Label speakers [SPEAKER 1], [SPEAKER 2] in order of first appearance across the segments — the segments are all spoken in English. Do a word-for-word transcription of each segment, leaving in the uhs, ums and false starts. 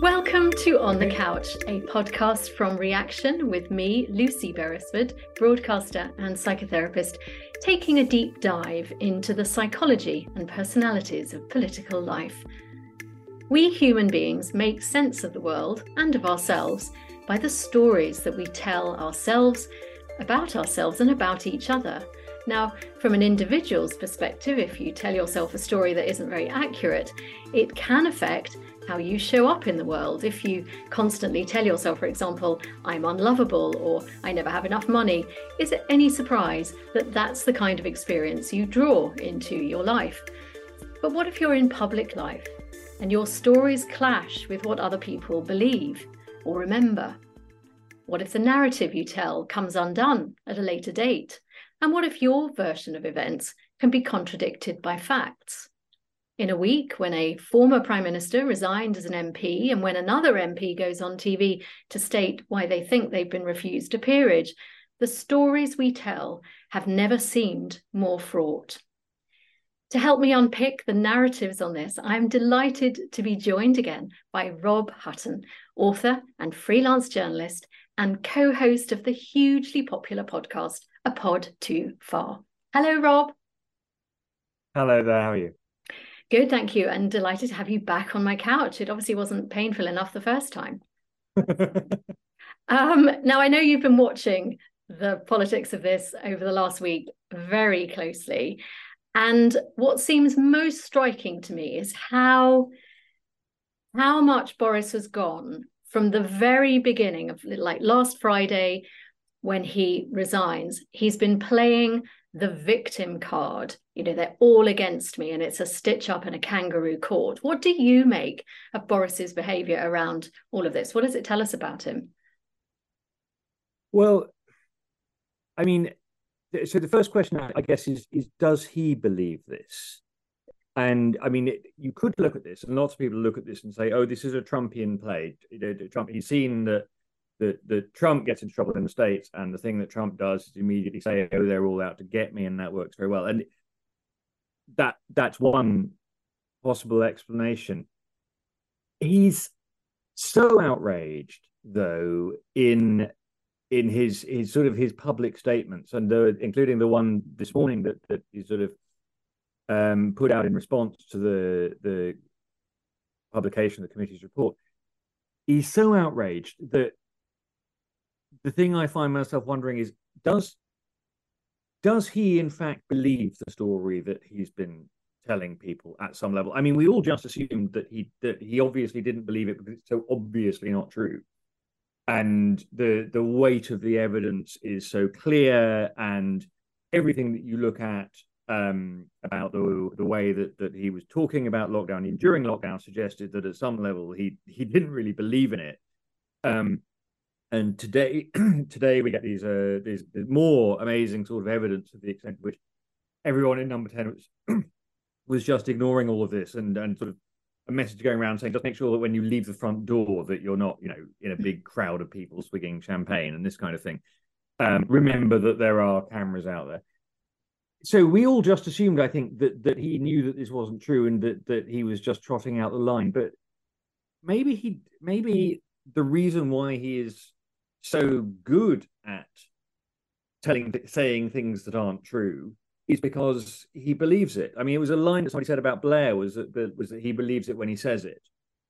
[SPEAKER 1] Welcome to On the Couch, a podcast from Reaction with me, Lucy Beresford, broadcaster and psychotherapist, taking a deep dive into the psychology and personalities of political life. We human beings make sense of the world and of ourselves by the stories that we tell ourselves, about ourselves and about each other. Now, from an individual's perspective, if you tell yourself a story that isn't very accurate, it can affect how you show up in the world. If you constantly tell yourself, for example, I'm unlovable or I never have enough money, is it any surprise that that's the kind of experience you draw into your life? But what if you're in public life and your stories clash with what other people believe or remember? What if the narrative you tell comes undone at a later date? And what if your version of events can be contradicted by facts? In a week, when a former Prime Minister resigned as an M P and when another M P goes on T V to state why they think they've been refused a peerage, the stories we tell have never seemed more fraught. To help me unpick the narratives on this, I'm delighted to be joined again by Rob Hutton, author and freelance journalist and co-host of the hugely popular podcast, A Pod Too Far. Hello, Rob.
[SPEAKER 2] Hello there, how are you?
[SPEAKER 1] Good, thank you, and delighted to have you back on my couch. It obviously wasn't painful enough the first time. um, now, I know you've been watching the politics of this over the last week very closely, and what seems most striking to me is how, how much Boris has gone from the very beginning of, like last Friday, when he resigns. He's been playing the victim card. You know, they're all against me and it's a stitch up in a kangaroo court. What do you make of Boris's behaviour around all of this? What does it tell us about him?
[SPEAKER 2] Well, I mean, so the first question, I guess, is, is does he believe this? And I mean, it, you could look at this, and lots of people look at this and say, oh, this is a Trumpian play. You know, Trump, he's seen that that that Trump gets into trouble in the States, and the thing that Trump does is immediately say, oh, they're all out to get me, and that works very well. And that that's one possible explanation. He's so outraged, though, in in his his sort of his public statements, and the, including the one this morning that that he sort of um, put out in response to the the publication of the committee's report. He's so outraged that the thing I find myself wondering is, does does he in fact believe the story that he's been telling people at some level? I mean, we all just assumed that he that he obviously didn't believe it because it's so obviously not true. And the the weight of the evidence is so clear, and everything that you look at um, about the the way that, that he was talking about lockdown and during lockdown suggested that at some level he he didn't really believe in it. Um, And today, today we get these uh, these more amazing sort of evidence of the extent to which everyone in Number ten was was just ignoring all of this, and and sort of a message going around saying, just make sure that when you leave the front door that you're not, you know, in a big crowd of people swigging champagne and this kind of thing. Um, remember that there are cameras out there. So we all just assumed, I think, that that he knew that this wasn't true and that that he was just trotting out the line. But maybe he, maybe the reason why he is so good at telling, saying things that aren't true is because he believes it. I mean, it was a line that somebody said about Blair was that was that he believes it when he says it.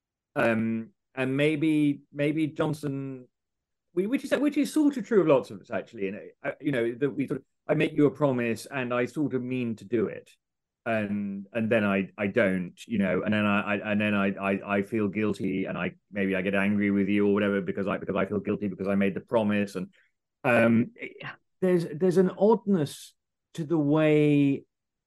[SPEAKER 2] Um, and maybe maybe Johnson, which is which is sort of true of lots of us actually. And you know that we sort of, I make you a promise and I sort of mean to do it, and and then I I don't, you know, and then I, I and then I, I I feel guilty and I maybe I get angry with you or whatever because I because I feel guilty because I made the promise. And um, there's there's an oddness to the way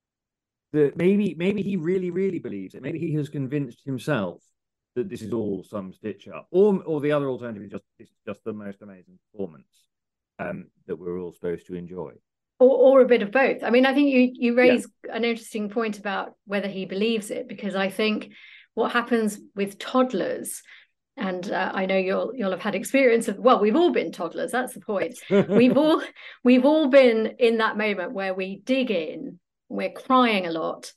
[SPEAKER 2] that maybe maybe he really really believes it. Maybe he has convinced himself that this is all some stitch up, or or the other alternative is just it's just the most amazing performance um, that we're all supposed to enjoy.
[SPEAKER 1] Or, or a bit of both. I mean, I think you you raise yeah. an interesting point about whether he believes it, because I think what happens with toddlers, and uh, I know you'll you'll have had experience of, well, we've all been toddlers, that's the point. we've all we've all been in that moment where we dig in, we're crying a lot,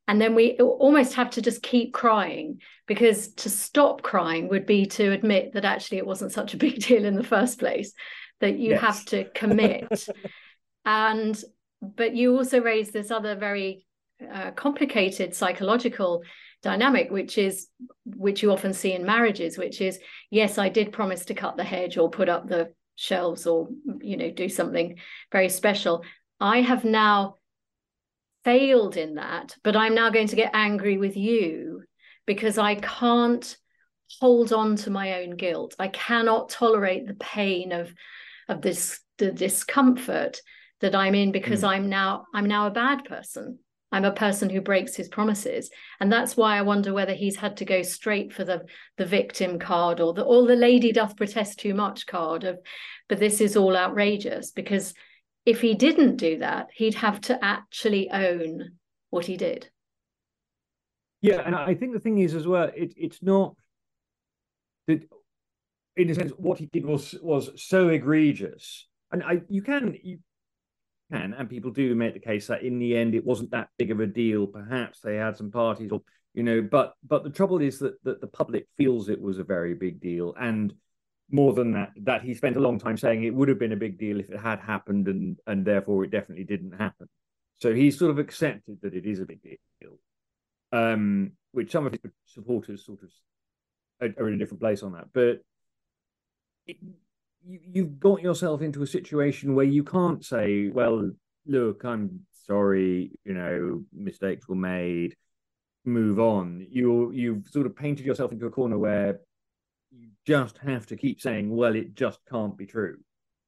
[SPEAKER 1] And then we almost have to just keep crying, because to stop crying would be to admit that actually it wasn't such a big deal in the first place, that you
[SPEAKER 2] Yes.
[SPEAKER 1] have to commit. And but you also raise this other very uh, complicated psychological dynamic, which is which you often see in marriages, which is, yes, I did promise to cut the hedge or put up the shelves or, you know, do something very special. I have now failed in that, but I'm now going to get angry with you because I can't hold on to my own guilt. I cannot tolerate the pain of of this the discomfort that I'm in, because mm. I'm now I'm now a bad person. I'm a person who breaks his promises. And that's why I wonder whether he's had to go straight for the the victim card, or the or the lady doth protest too much card of, but this is all outrageous. Because if he didn't do that, he'd have to actually own what he did.
[SPEAKER 2] Yeah, and I think the thing is as well, it, it's not that, in a sense, what he did was was so egregious. And I you can you can and people do make the case that in the end it wasn't that big of a deal. Perhaps they had some parties, or you know, but but the trouble is that that the public feels it was a very big deal. And more than that, that he spent a long time saying it would have been a big deal if it had happened, and and therefore it definitely didn't happen. So he's sort of accepted that it is a big deal, um, which some of his supporters sort of are, are in a different place on that. But it, you, you've got yourself into a situation where you can't say, well, look, I'm sorry, you know, mistakes were made, move on. You, you've sort of painted yourself into a corner where you just have to keep saying, well, it just can't be true.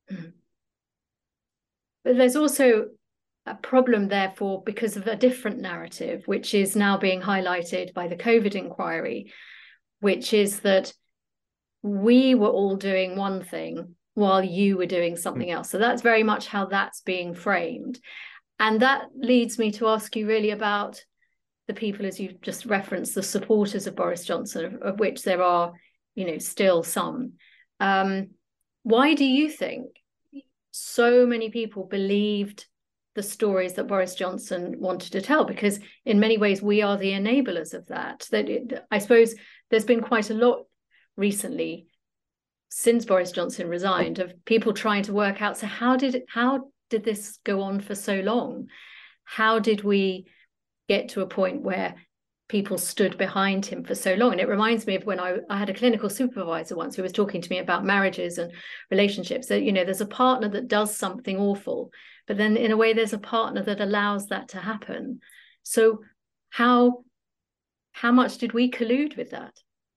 [SPEAKER 1] But there's also a problem, therefore, because of a different narrative, which is now being highlighted by the COVID inquiry, which is that we were all doing one thing while you were doing something else. So that's very much how that's being framed. And that leads me to ask you really about the people, as you just referenced, the supporters of Boris Johnson, of, of which there are, you know, still some. Um, why do you think so many people believed the stories that Boris Johnson wanted to tell? Because in many ways, we are the enablers of that. That it, I suppose there's been quite a lot recently since Boris Johnson resigned of people trying to work out, so how did it, how did this go on for so long? How did we get to a point where people stood behind him for so long? And it reminds me of when I, I had a clinical supervisor once who was talking to me about marriages and relationships, that, you know, there's a partner that does something awful, but then in a way there's a partner that allows that to happen. So how how much did we collude with that?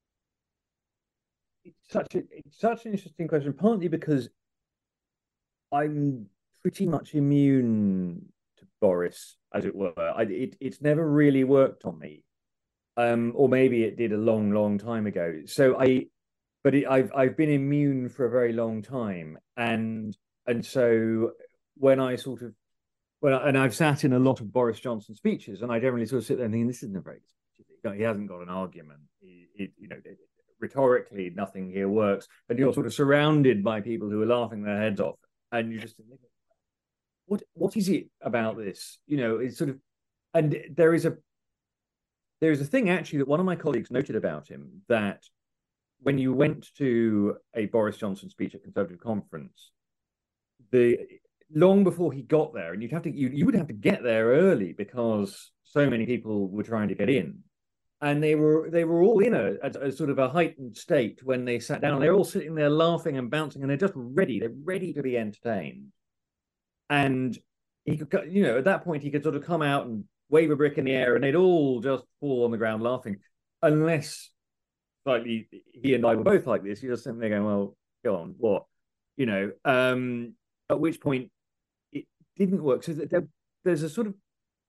[SPEAKER 2] It's such a it's such an interesting question, partly because I'm pretty much immune to Boris, as it were. I, it, it's never really worked on me. Um, or maybe it did a long, long time ago. So I, but it, I've I've been immune for a very long time, and and so when I sort of, well, and I've sat in a lot of Boris Johnson speeches, and I generally sort of sit there thinking, this isn't a very good speech. He hasn't got an argument. He, he, you know, rhetorically, nothing here works, and you're sort of surrounded by people who are laughing their heads off, and you just think, what what is it about this? You know, it's sort of, and there is a. There's a thing actually that one of my colleagues noted about him, that when you went to a Boris Johnson speech at Conservative Conference, the long before he got there, and you'd have to you, you would have to get there early because so many people were trying to get in, and they were they were all in a, a, a sort of a heightened state when they sat down. They're all sitting there laughing and bouncing, and they're just ready. They're ready to be entertained. And he could, you know, at that point he could sort of come out and wave a brick in the air, and they'd all just fall on the ground laughing, unless, like, he, he and I were both like this. You're just sitting there going, well, go on, what? You know, um, at which point it didn't work. So there, there's a sort of,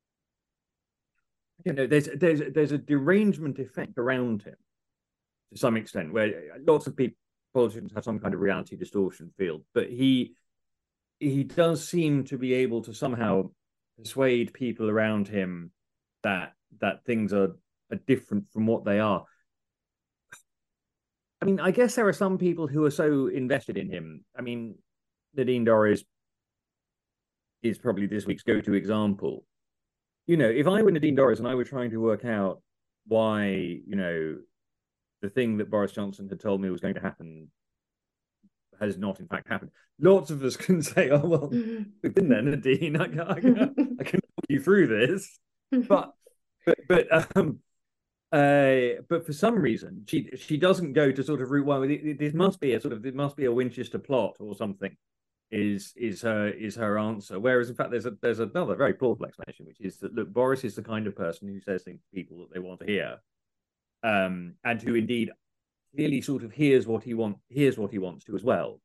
[SPEAKER 2] you know, there's, there's, there's a derangement effect around him to some extent, where lots of people, politicians have some kind of reality distortion field, but he, he does seem to be able to somehow persuade people around him that that things are, are different from what they are. I mean, I guess there are some people who are so invested in him. I mean, Nadine Dorries is probably this week's go-to example. you know, if I were Nadine Dorries and I were trying to work out why, you know, the thing that Boris Johnson had told me was going to happen has not in fact happened. Lots of us can say, oh, well, we've been there, Nadine. I can, I can, I can walk you through this. But, but, but, um, uh, but for some reason, she she doesn't go to sort of route one. There must be a sort of, there must be a Winchester plot or something. Is is her is her answer? Whereas in fact, there's a there's another very plausible explanation, which is that look, Boris is the kind of person who says things to people that they want to hear, um, and who indeed clearly sort of hears what he want hears what he wants to as well.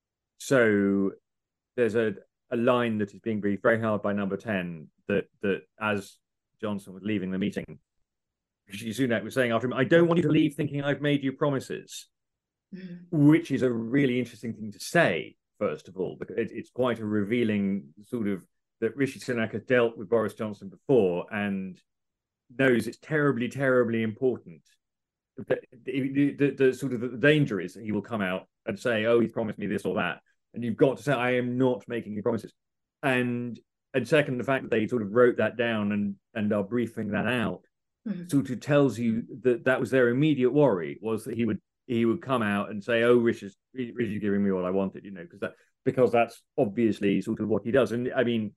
[SPEAKER 2] So there's a a line that is being briefed very hard by Number ten that that as Johnson was leaving the meeting, Rishi Sunak was saying after him, "I don't want you to leave thinking I've made you promises," mm. which is a really interesting thing to say. First of all, because it, it's quite a revealing sort of that Rishi Sunak has dealt with Boris Johnson before and knows it's terribly, terribly important. The, the, the, the sort of the danger is that he will come out and say, "Oh, he's promised me this or that," and you've got to say, "I am not making any promises." And and second, the fact that they sort of wrote that down and and are briefing that out, mm-hmm. sort of tells you that that was their immediate worry, was that he would. he would come out and say, "Oh, Rishi's, Rishi's giving me what I wanted," you know, because that because that's obviously sort of what he does. And I mean,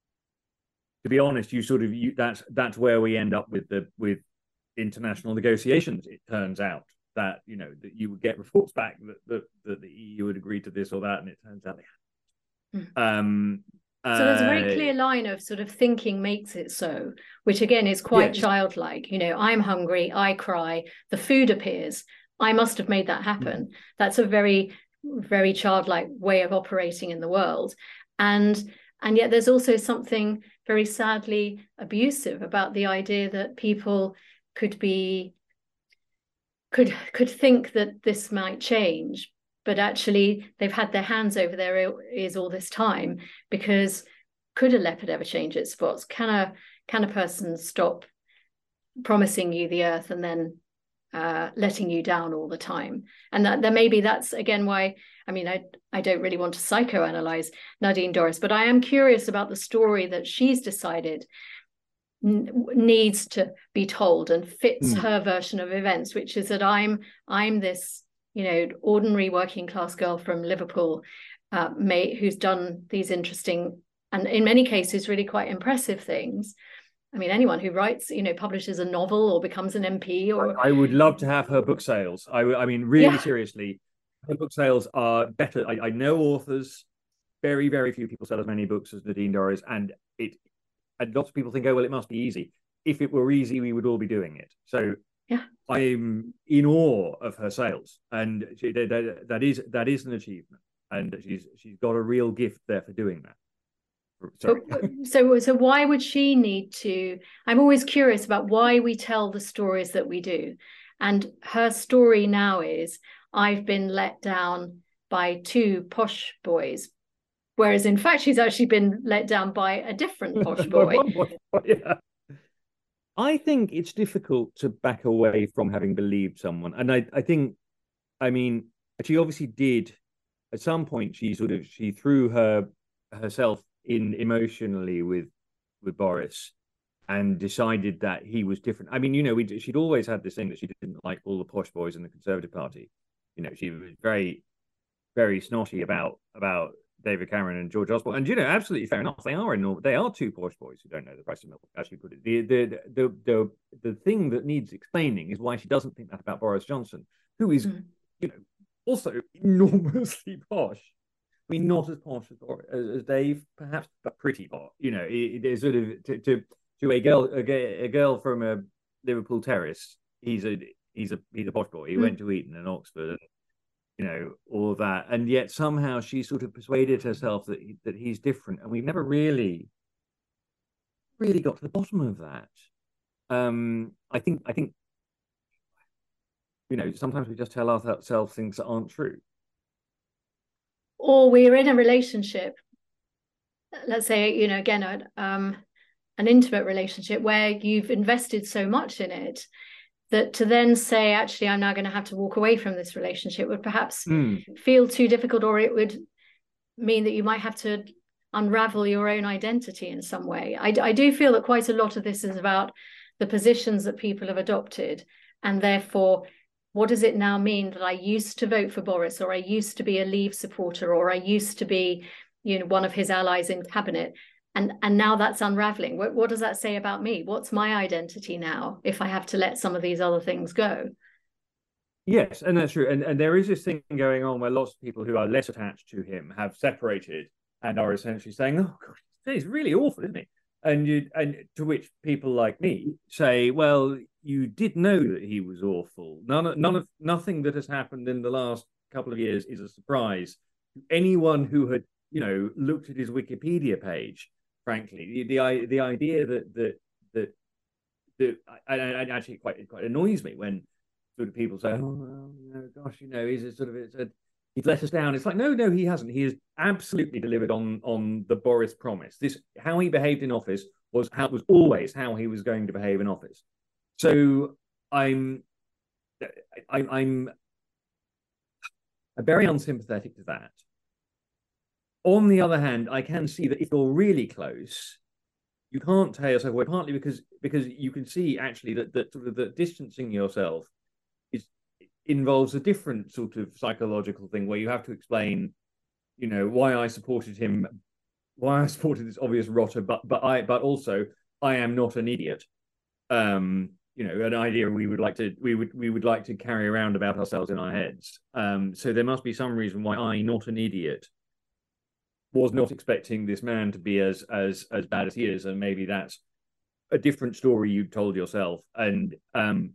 [SPEAKER 2] to be honest, you sort of you, that's that's where we end up with the with international negotiations. It turns out that you know that you would get reports back that that, that the E U would agree to this or that, and it turns out they haven't. Mm. Um,
[SPEAKER 1] So there's a very clear line of sort of thinking makes it so, which again is quite yeah, childlike. You know, I'm hungry, I cry, the food appears. I must have made that happen. Mm-hmm. That's a very, very childlike way of operating in the world. And and yet there's also something very sadly abusive about the idea that people could be, could, could think that this might change, but actually they've had their hands over their ears all this time, because could a leopard ever change its spots? Can a, can a person stop promising you the earth and then Uh, letting you down all the time? And that, that maybe that's again why, I mean, I I don't really want to psychoanalyze Nadine Dorries, but I am curious about the story that she's decided n- needs to be told and fits mm. her version of events, which is that I'm I'm this, you know, ordinary working class girl from Liverpool, uh, mate who's done these interesting and in many cases really quite impressive things. I mean, anyone who writes, you know, publishes a novel or becomes an M P or...
[SPEAKER 2] I, I would love to have her book sales. I, I mean, really yeah. seriously, her book sales are better. I, I know authors, very, very few people sell as many books as Nadine Dorries, and it, and lots of people think, oh, well, it must be easy. If it were easy, we would all be doing it. So
[SPEAKER 1] yeah.
[SPEAKER 2] I'm in awe of her sales, and she, that, that is that is an achievement, and she's she's got a real gift there for doing that.
[SPEAKER 1] Sorry. so so why would she need to? I'm always curious about why we tell the stories that we do, and her story now is, I've been let down by two posh boys, whereas in fact she's actually been let down by a different posh boy.
[SPEAKER 2] Yeah. I think it's difficult to back away from having believed someone, and I I think, I mean, she obviously did at some point. She sort of she threw her herself in emotionally with with Boris and decided that he was different. I mean, you know, we, she'd always had this thing that she didn't like all the posh boys in the Conservative Party. You know, she was very, very snotty about about David Cameron and George Osborne. And, you know, absolutely fair enough. They are enormous. They are two posh boys who don't know the price of milk, as she put it. The, the, the, the, the thing that needs explaining is why she doesn't think that about Boris Johnson, who is, mm. you know, also enormously posh. I mean, not as posh as, as Dave, perhaps, but pretty posh. You know, it, it is sort of to, to to a girl a, a girl from a Liverpool terrace. He's a he's a he's a posh boy. He mm. went to Eton and Oxford, and you know all of that. And yet somehow she sort of persuaded herself that he, that he's different, and we've never really really got to the bottom of that. Um, I think I think you know sometimes we just tell ourselves things that aren't true.
[SPEAKER 1] Or we're in a relationship, let's say, you know, again, um, an intimate relationship where you've invested so much in it that to then say, actually, I'm now going to have to walk away from this relationship would perhaps mm. feel too difficult, or it would mean that you might have to unravel your own identity in some way. I, I do feel that quite a lot of this is about the positions that people have adopted, and therefore, what does it now mean that I used to vote for Boris, or I used to be a Leave supporter, or I used to be, you know, one of his allies in cabinet, and and now that's unraveling. What, what does that say about me? What's my identity now if I have to let some of these other things go?
[SPEAKER 2] Yes, and that's true. And and there is this thing going on where lots of people who are less attached to him have separated and are essentially saying, "Oh God, he's really awful, isn't he?" And you and to which people like me say, "Well, you did know that he was awful. None of none of nothing that has happened in the last couple of years is a surprise to anyone who had, you know, looked at his Wikipedia page. Frankly, the the, the idea that that that that I, I, actually quite it quite annoys me when sort of people say, "Oh, well, you know, gosh, you know, he's a sort of it's a, he's let us down." It's like, no, no, he hasn't. He has absolutely delivered on on the Boris promise. This how he behaved in office was how was always how he was going to behave in office. So I'm I, I'm very unsympathetic to that. On the other hand, I can see that if you're really close, you can't tear yourself away. Partly because because you can see actually that that sort of that distancing yourself involves a different sort of psychological thing where you have to explain, you know, why I supported him, why I supported this obvious rotter, but but I but also I am not an idiot. Um, you know, an idea we would like to we would we would like to carry around about ourselves in our heads. Um, so there must be some reason why I, not an idiot, was not expecting this man to be as as as bad as he is, and maybe that's a different story you told yourself. And um,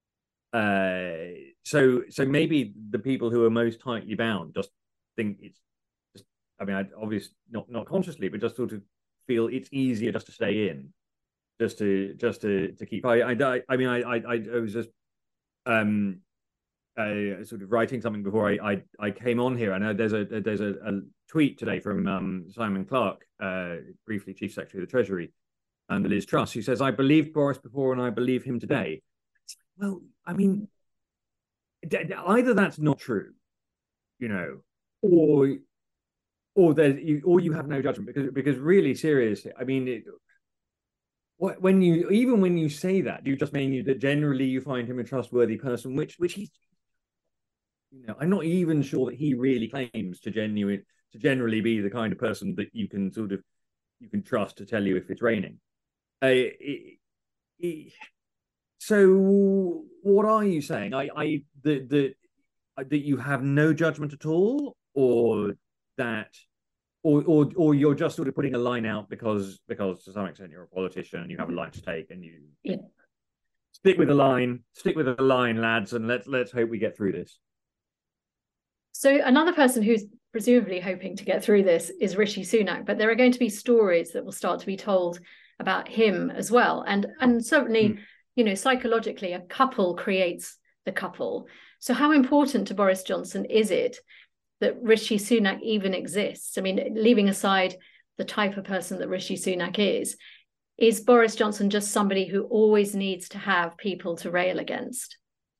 [SPEAKER 2] uh, so so maybe the people who are most tightly bound just think it's just, I mean, I obviously not not consciously, but just sort of feel it's easier just to stay in, just to just to to keep. I I I mean, I I I was just um uh, sort of writing something before I, I I came on here. I know there's a there's a, a tweet today from um, Simon Clarke, uh, briefly Chief Secretary of the Treasury, and the Liz Truss, who says, "I believed Boris before and I believe him today." Well, I mean, either that's not true, you know, or or there's you, or you have no judgment, because because really seriously, I mean, it, when you even when you say that, you just mean that generally you find him a trustworthy person, which which he's, you know, I'm not even sure that he really claims to genuine to generally be the kind of person that you can sort of you can trust to tell you if it's raining. Uh, it, it, so what are you saying? I I that that that you have no judgment at all, or that, or or or you're just sort of putting a line out because because to some extent you're a politician and you have a line to take and you
[SPEAKER 1] yeah.
[SPEAKER 2] stick with the line, stick with the line, lads, and let's let's hope we get through this.
[SPEAKER 1] So another person who's presumably hoping to get through this is Rishi Sunak, but there are going to be stories that will start to be told about him as well. And and certainly, mm. you know, psychologically, a couple creates the couple. So how important to Boris Johnson is it that Rishi Sunak even exists? I mean, leaving aside the type of person that Rishi Sunak is, is Boris Johnson just somebody who always needs to have people to rail against?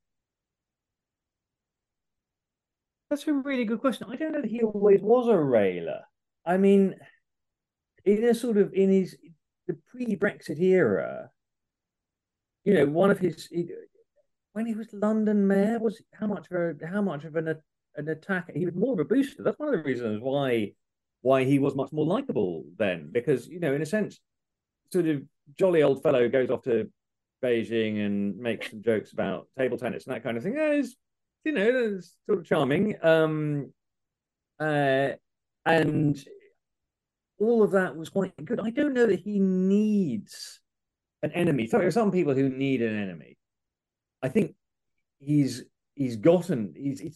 [SPEAKER 2] That's a really good question. I don't know that he always was a railer. I mean, in a sort of in his the pre-Brexit era, you know, one of his he, when he was London mayor, was how much of a, how much of an an attack? He was more of a booster. That's one of the reasons why why he was much more likable then, because, you know, in a sense, sort of jolly old fellow goes off to Beijing and makes some jokes about table tennis and that kind of thing. Yeah, it's, you know, it's sort of charming. Um, uh, and all of that was quite good. I don't know that he needs an enemy. So there are some people who need an enemy. I think he's he's gotten he's, he's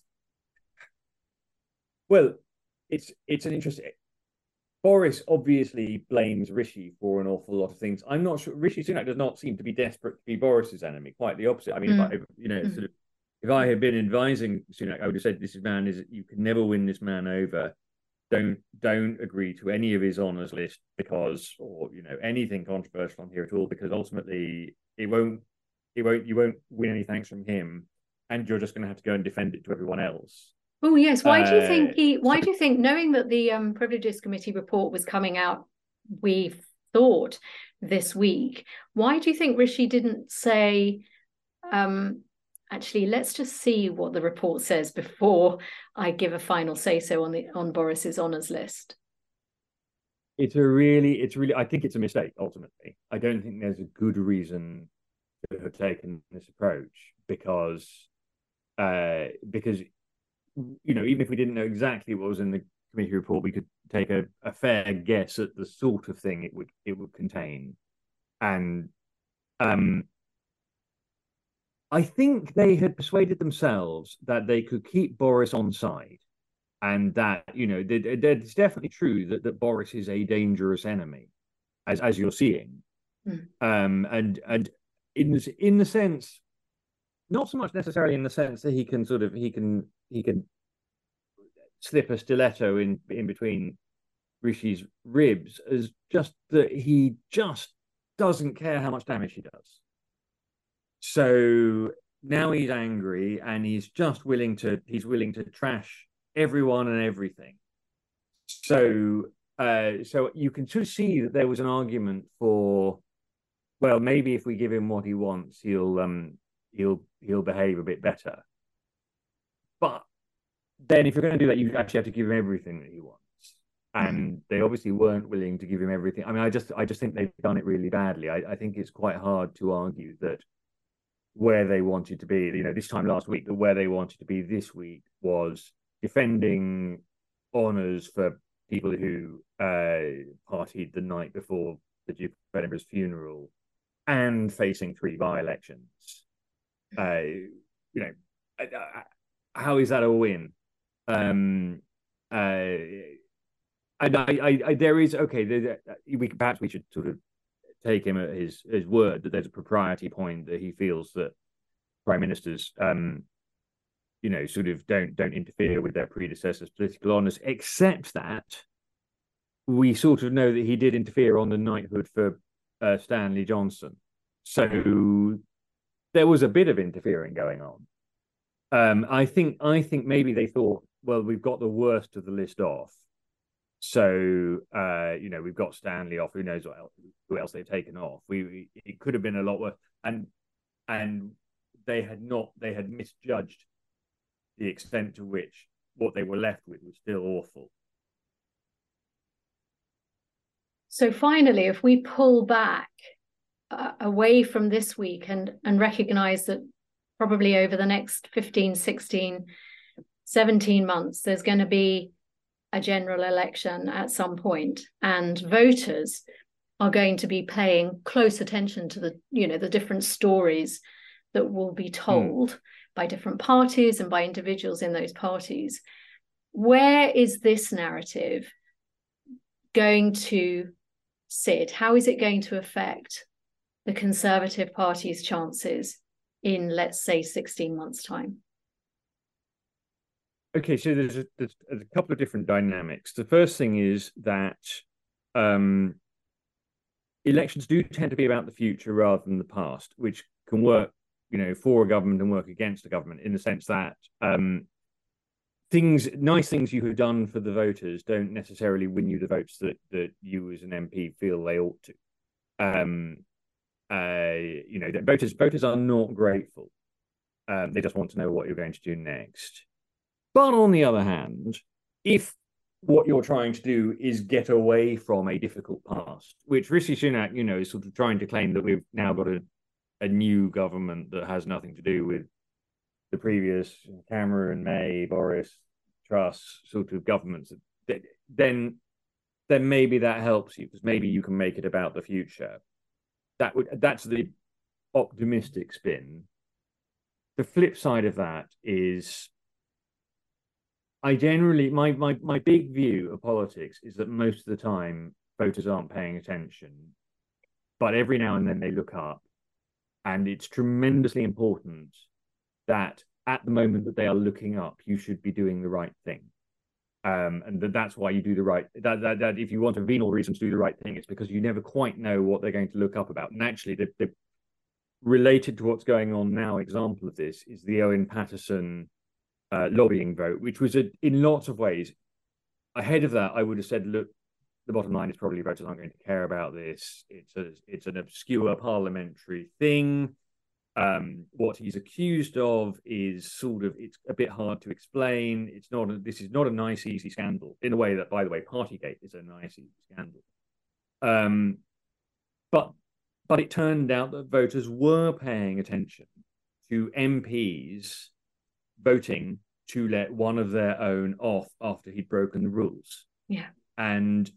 [SPEAKER 2] well, it's it's an interesting. Boris obviously blames Rishi for an awful lot of things. I'm not sure. Rishi Sunak does not seem to be desperate to be Boris's enemy. Quite the opposite. I mean, mm. if I, you know, mm. sort of, if I had been advising Sunak, I would have said, "This man is you can never win this man over. Don't don't agree to any of his honours list because, or you know, anything controversial on here at all, because ultimately it won't, it won't, you won't win any thanks from him, and you're just going to have to go and defend it to everyone else."
[SPEAKER 1] Oh yes. Why do you
[SPEAKER 2] Uh,
[SPEAKER 1] think he? Why
[SPEAKER 2] so
[SPEAKER 1] do you think, knowing that the um, Privileges Committee report was coming out, we thought this week, why do you think Rishi didn't say, um, actually, let's just see what the report says before I give a final say so on the on Boris's honours list?
[SPEAKER 2] it's a really, it's really, I think it's a mistake ultimately. I don't think there's a good reason to have taken this approach because, uh, because you know, even if we didn't know exactly what was in the committee report, we could take a, a fair guess at the sort of thing it would it would contain. And um, I think they had persuaded themselves that they could keep Boris on side, and that you know, it's definitely true that that Boris is a dangerous enemy, as as you're seeing,
[SPEAKER 1] Mm.
[SPEAKER 2] um, and and in in the sense, not so much necessarily in the sense that he can sort of he can he can slip a stiletto in in between Rishi's ribs, as just that he just doesn't care how much damage he does. So now he's angry and he's just willing to he's willing to trash everyone and everything. So uh so you can sort of see that there was an argument for, well, maybe if we give him what he wants, he'll um he'll he'll behave a bit better. But then if you're going to do that, you actually have to give him everything that he wants. And they obviously weren't willing to give him everything. I mean, I just I just think they've done it really badly. I, I think it's quite hard to argue that where they wanted to be, you know, this time last week, that where they wanted to be this week was defending honours for people who uh, partied the night before the Duke of Edinburgh's funeral and facing three by-elections. Uh, you know, how is that a win? Um, uh, and I, I, I, there is okay. There, we perhaps we should sort of take him at his his word that there's a propriety point that he feels that prime ministers, um, you know, sort of don't don't interfere with their predecessors' political honours. Except that we sort of know that he did interfere on the knighthood for uh, Stanley Johnson, so there was a bit of interfering going on. Um, I think I think maybe they thought, well, we've got the worst of the list off. So uh, you know, we've got Stanley off. Who knows what else, who else they've taken off? We, we it could have been a lot worse, and and they had not they had misjudged the extent to which what they were left with was still awful.
[SPEAKER 1] So finally, if we pull back uh, away from this week and and recognize that probably over the next fifteen, sixteen, seventeen months, there's going to be a general election at some point, and voters are going to be paying close attention to the, you know, the different stories that will be told mm. by different parties and by individuals in those parties. Where is this narrative going to sit? How is it going to affect the Conservative Party's chances in, let's say, sixteen months' time?
[SPEAKER 2] Okay, so there's a, there's a couple of different dynamics. The first thing is that um, elections do tend to be about the future rather than the past, which can work, you know, for a government and work against a government, in the sense that um, things, nice things you have done for the voters don't necessarily win you the votes that, that you as an M P feel they ought to. Um, uh, you know, voters voters are not grateful. Um, they just want to know what you're going to do next. But on the other hand, if what you're trying to do is get away from a difficult past, which Rishi Sunak, you know, is sort of trying to claim that we've now got a, a new government that has nothing to do with the previous Cameron, May, Boris, Truss sort of governments, then then maybe that helps you, because maybe you can make it about the future. That would that's the optimistic spin. The flip side of that is, I generally, my, my, my big view of politics is that most of the time voters aren't paying attention, but every now and then they look up, and it's tremendously important that at the moment that they are looking up, you should be doing the right thing. Um, and that, that's why you do the right, that, that, that if you want a venal reason to do the right thing, it's because you never quite know what they're going to look up about. And actually, the, the related to what's going on now example of this is the Owen Paterson uh, lobbying vote, which was a, in lots of ways ahead of that. I would have said, look, the bottom line is probably voters aren't going to care about this. It's a it's an obscure parliamentary thing. Um, what he's accused of is sort of, it's a bit hard to explain. It's not a, this is not a nice, easy scandal in a way that, by the way, Partygate is a nice, easy scandal. Um, but but it turned out that voters were paying attention to M Ps voting to let one of their own off after he'd broken the rules.
[SPEAKER 1] Yeah.
[SPEAKER 2] And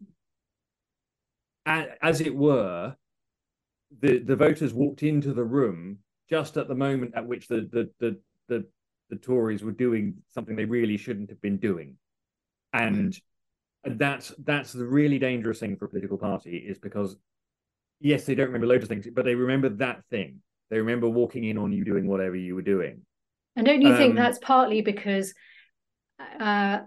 [SPEAKER 2] as it were, the, the voters walked into the room just at the moment at which the the, the the the Tories were doing something they really shouldn't have been doing. And and that's that's the really dangerous thing for a political party, is because yes, they don't remember loads of things, but they remember that thing. They remember walking in on you doing whatever you were doing.
[SPEAKER 1] And don't you
[SPEAKER 2] um,
[SPEAKER 1] think that's partly because uh,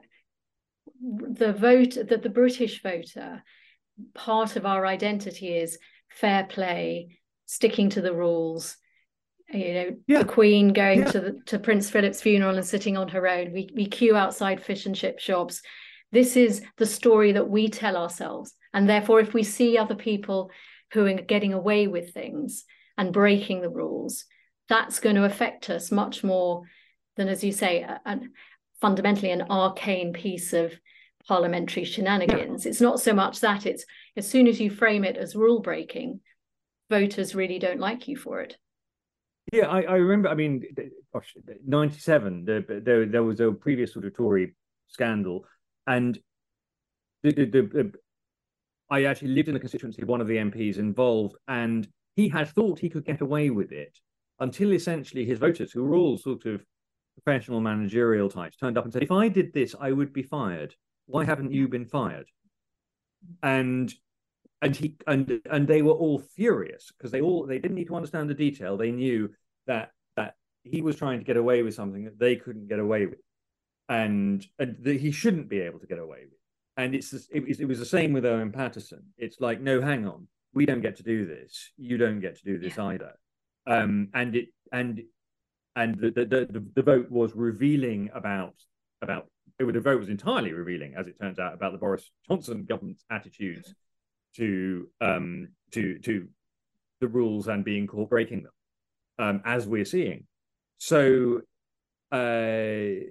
[SPEAKER 1] the vote that the British voter, part of our identity is fair play, sticking to the rules. You know, yeah. the Queen going yeah. to the, to Prince Philip's funeral and sitting on her own. We we queue outside fish and chip shops. This is the story that we tell ourselves, and therefore, if we see other people who are getting away with things and breaking the rules, that's going to affect us much more than, as you say, a, a, fundamentally an arcane piece of parliamentary shenanigans. Yeah. It's not so much that, it's as soon as you frame it as rule breaking, voters really don't like you for it.
[SPEAKER 2] Yeah, I, I remember, I mean, gosh, ninety-seven, there, there, there was a previous sort of Tory scandal, and the, the, the, I actually lived in the constituency of one of the M Ps involved, and he had thought he could get away with it until essentially his voters, who were all sort of professional managerial types, turned up and said, if I did this, I would be fired. Why haven't you been fired? And and he and and they were all furious because they all they didn't need to understand the detail. They knew that that he was trying to get away with something that they couldn't get away with, and and that he shouldn't be able to get away with. And it's it, it was the same with Owen Paterson. It's like, no, hang on, we don't get to do this. You don't get to do this yeah. either. Um, and it and and the the, the the vote was revealing about about the vote was entirely revealing, as it turns out, about the Boris Johnson government's attitudes to um to to the rules and being caught breaking them, um, as we're seeing. So, uh,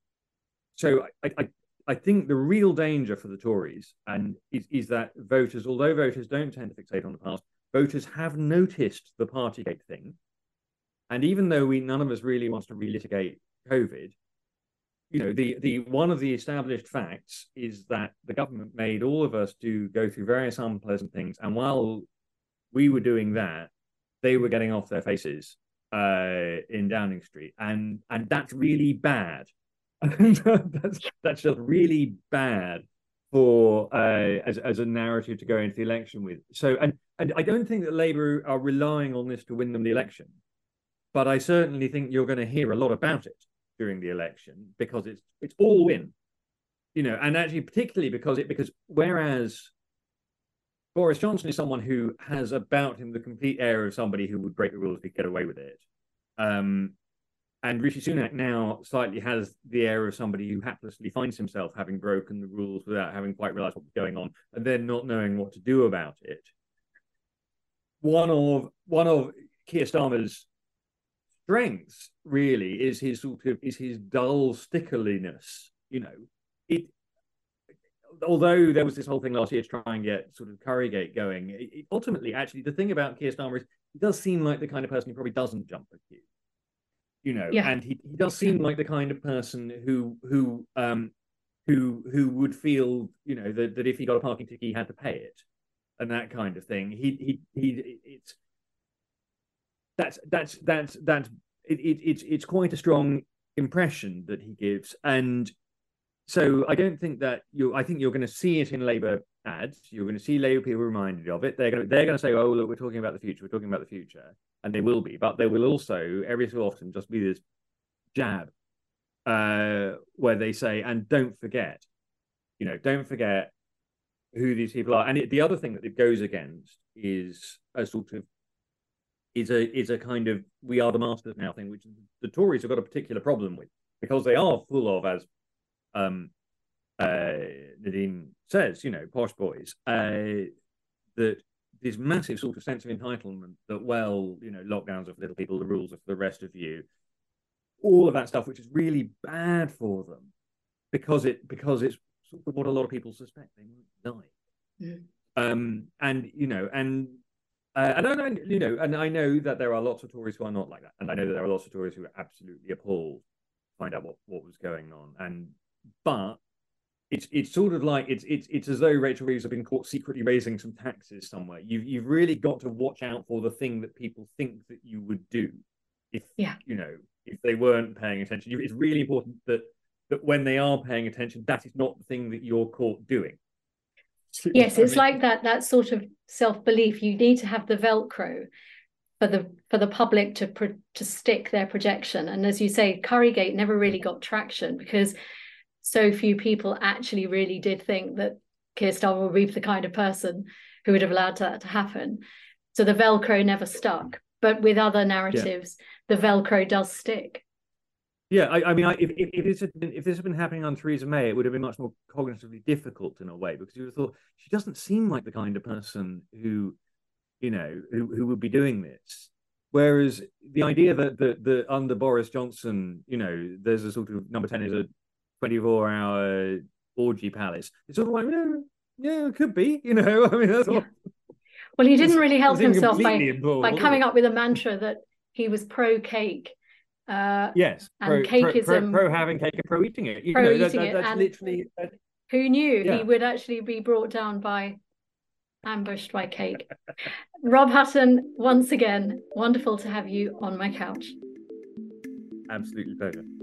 [SPEAKER 2] so I, I I think the real danger for the Tories and is is that voters, although voters don't tend to fixate on the past, voters have noticed the Partygate thing, and even though we none of us really wants to relitigate COVID, you know, the the one of the established facts is that the government made all of us do go through various unpleasant things, and while we were doing that, they were getting off their faces uh, in Downing Street, and and that's really bad. that's that's just really bad for uh, as as a narrative to go into the election with. So, and and I don't think that Labour are relying on this to win them the election, but I certainly think you're going to hear a lot about it during the election because it's it's all win, you know, and actually particularly because it because whereas Boris Johnson is someone who has about him the complete air of somebody who would break the rules to get away with it, um, and Rishi Sunak now slightly has the air of somebody who haplessly finds himself having broken the rules without having quite realised what was going on, and then not knowing what to do about it. One of one of Keir Starmer's strengths really is his sort of is his dull stickerliness. You know, it. Although there was this whole thing last year to try and get sort of Currygate going, it, it, ultimately, actually, the thing about Keir Starmer is he does seem like the kind of person who probably doesn't jump a queue. You know, yeah. and he, he does seem like the kind of person who who um who who would feel, you know, that, that if he got a parking ticket, he had to pay it, and that kind of thing. He he he. It's that's that's that's that's it, it, it's it's quite a strong impression that he gives, and so I don't think that you. I think you're going to see it in Labour ads. You're going to see Labour people reminded of it. They're going to they're going to say, "Oh, look, we're talking about the future. We're talking about the future," and they will be. But there will also every so often just be this jab uh, where they say, "And don't forget, you know, don't forget who these people are." And it, the other thing that it goes against is a sort of is a is a kind of "we are the masters now" thing, which the Tories have got a particular problem with, because they are full of, as um, uh, Nadine says, you know, posh boys, uh, that this massive sort of sense of entitlement that, well, you know, lockdowns are for little people, the rules are for the rest of you, all of that stuff, which is really bad for them because it because it's sort of what a lot of people suspect they might die. Mm. Um, and you know, and uh, and I, you know, and I know that there are lots of Tories who are not like that, and I know that there are lots of Tories who are absolutely appalled to find out what what was going on, and but. It's it's sort of like it's it's it's as though Rachel Reeves had been caught secretly raising some taxes somewhere. You've you've really got to watch out for the thing that people think that you would do if yeah. you know if they weren't paying attention. It's really important that that when they are paying attention, that is not the thing that you're caught doing.
[SPEAKER 1] Yes, it's like that that sort of self-belief. You need to have the Velcro for the for the public to pro, to stick their projection. And as you say, Currygate never really got traction because so few people actually really did think that Keir Starmer would be the kind of person who would have allowed that to happen. So the Velcro never stuck. But with other narratives, yeah. the Velcro does stick.
[SPEAKER 2] Yeah, I, I mean, I, if, if, if, this had been, if this had been happening on Theresa May, it would have been much more cognitively difficult in a way, because you would have thought, she doesn't seem like the kind of person who, you know, who, who would be doing this. Whereas the idea that, that, that under Boris Johnson, you know, there's a sort of number ten is a twenty-four hour orgy palace. It's sort of like, yeah, yeah, it could be, you know. I mean, that's yeah. what.
[SPEAKER 1] Well, he didn't really help himself by, by coming up with a mantra that he was pro cake. Uh,
[SPEAKER 2] yes,
[SPEAKER 1] and
[SPEAKER 2] pro,
[SPEAKER 1] cakeism,
[SPEAKER 2] pro, pro, pro having cake and pro eating it. You
[SPEAKER 1] pro
[SPEAKER 2] know,
[SPEAKER 1] eating
[SPEAKER 2] that,
[SPEAKER 1] it.
[SPEAKER 2] That's
[SPEAKER 1] and
[SPEAKER 2] literally. That,
[SPEAKER 1] who knew
[SPEAKER 2] yeah.
[SPEAKER 1] he would actually be brought down by, ambushed by cake? Rob Hutton, once again, wonderful to have you on my couch.
[SPEAKER 2] Absolutely pleasure.